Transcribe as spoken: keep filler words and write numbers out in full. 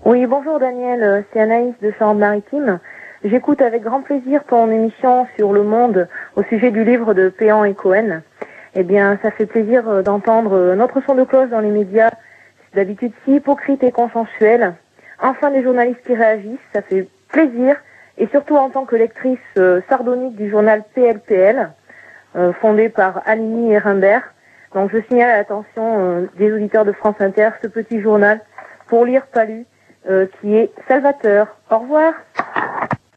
Oui, bonjour Daniel, c'est Anaïs de Charente-Maritime. J'écoute avec grand plaisir ton émission sur Le Monde au sujet du livre de Péan et Cohen. Eh bien, ça fait plaisir d'entendre notre son de cloche dans les médias, c'est d'habitude si hypocrite et consensuel. Enfin, des journalistes qui réagissent, ça fait plaisir. Et surtout en tant que lectrice euh, sardonique du journal P L P L, euh, fondé par Aligny et Rimbert. Donc je signale à l'attention euh, des auditeurs de France Inter ce petit journal pour lire pas lu, euh, qui est salvateur. Au revoir.